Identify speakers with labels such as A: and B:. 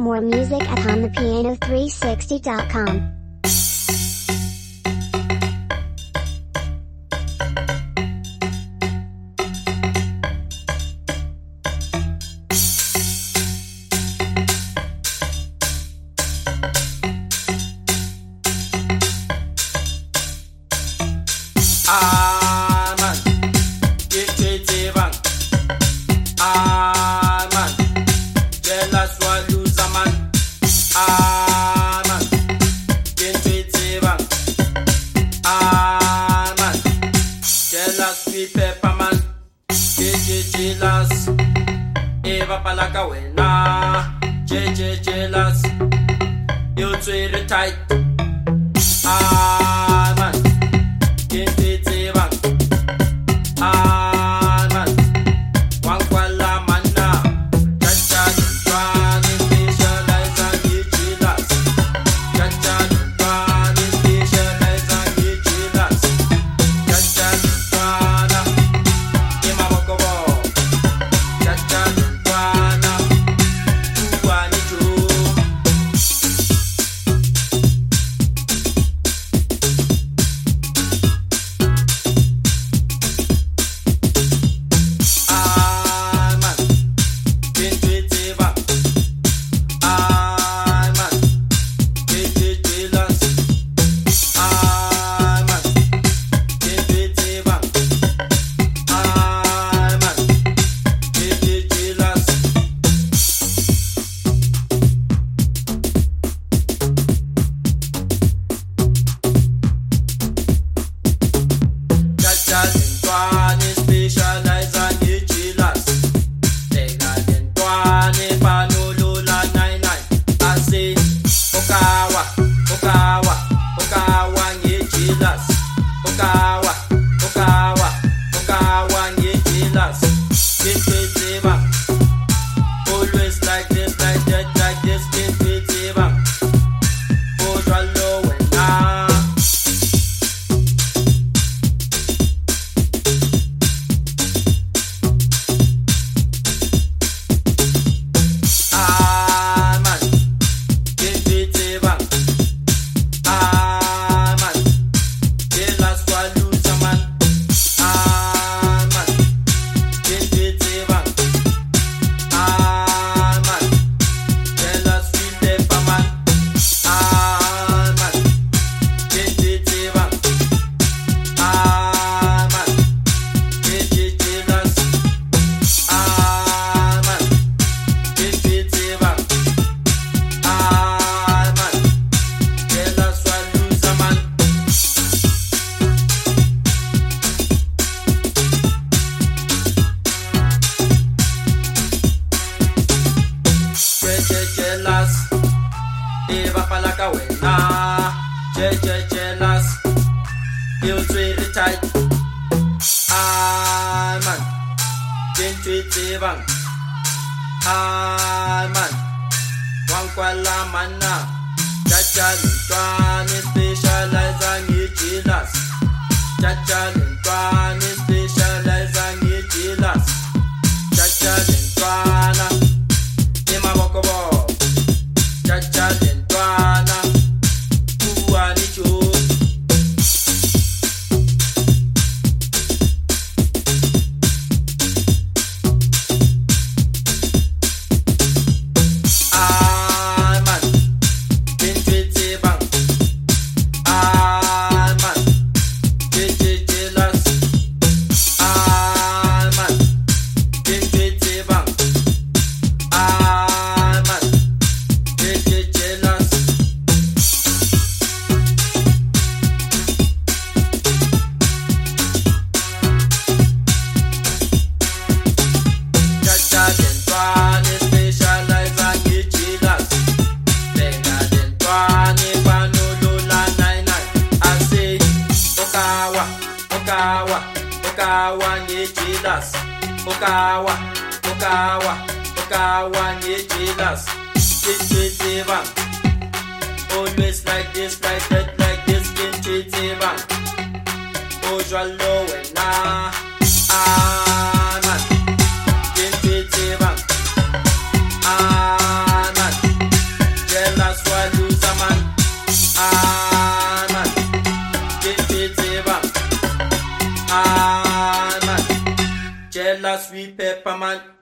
A: More music at HonThePiano360.com.
B: Eva palaka wena, jealous, you treat it tight. Man, can't wait to bang. Man, one kwala manna, chacha dwani specialize and jealous. Chacha dwani specialize and jealous. Chacha dwana, ima bokobo. Chacha dwana, uwani jo. Always like this, like that, like this, can't wait to bang. Oh, swallow and man, can't wait to bang. Man, jealous swallow some man. Man, can't wait to bang. Man, jealous feel paper man. Man, can't wait to bang. Man, can't wait jealous. Man, can't wait to bang. Man, jealous swallow some man. Jealous, Eva palaka wena, jealous, you treat it tight. Man, can't treat it bang. Man, one kwala manna, chacha dwani specialize and jealous. Chacha dwani specialize and jealous. Chacha dwana, ima bokobo. Chacha dwana, uwani jo. Man, can't wait to bang. Man, jealous. Man, can't wait to bang. Man, jealous. Chacha dwana specialize and jealous. Tenga dwana panulula 99. I say Okawa nye jealous. Okawa nye jealous. Can't wait to bang. Always like this, like that, like this, can't wait to bang. Oh, swallow and man, can't wait to bang. Man, vanilla, sweet peppermint.